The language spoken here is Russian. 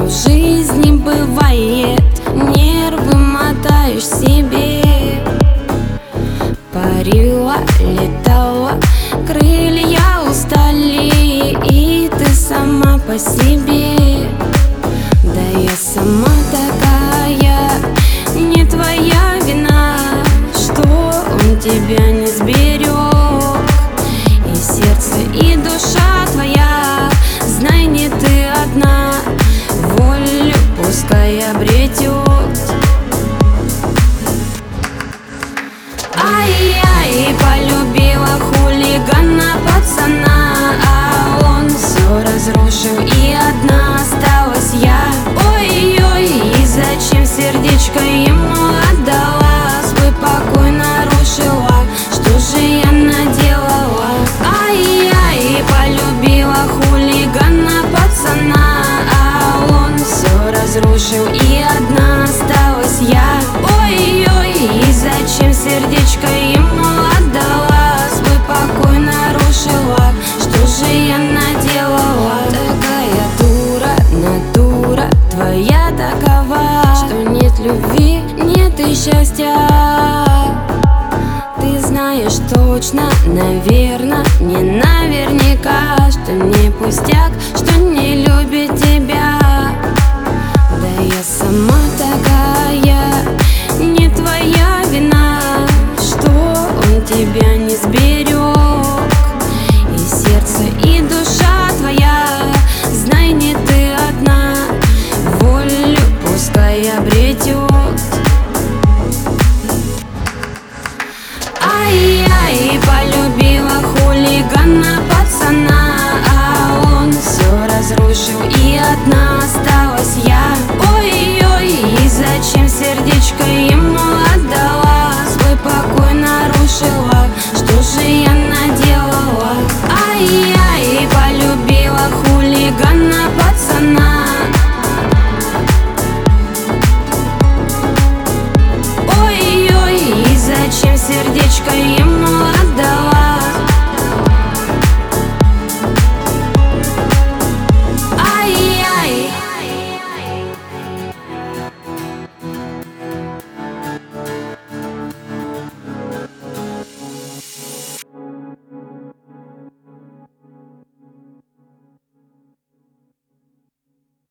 в жизни бывает, нервы мотаешь себе. Парила, летала, крылья устали, и ты сама по себе. Да я сама такая, не твоя вина, что он тебя не сберег. И сердце, и душа твоя, знай, не ты одна, волю пускай обретет. Ай-яй, полюбила хулигана пацана, а он все разрушил, и одна осталась я. Ой-ой, и зачем сердечко ему отдала, свой покой нарушила, что же я наделала? Ай-яй, полюбила хулигана пацана, а он все разрушил, и одна осталась я. Ой-ой, и зачем сердечко ему отдала, свой покой нарушила, что же я наделала? Такая дура, натура твоя такова, что нет любви, нет и счастья. Ты знаешь точно, наверно, не наверняка, что не пустяк, что не любит тебя. Да я сама такая, не твоя вина, что он тебя не сберег. И сердце, и душа твоя, знай, не ты одна, волю пускай обретет. Ай-яй, полюбила хулигана пацана, а он все разрушил, и одна осталась я. Ой-ой, и зачем сердечко ему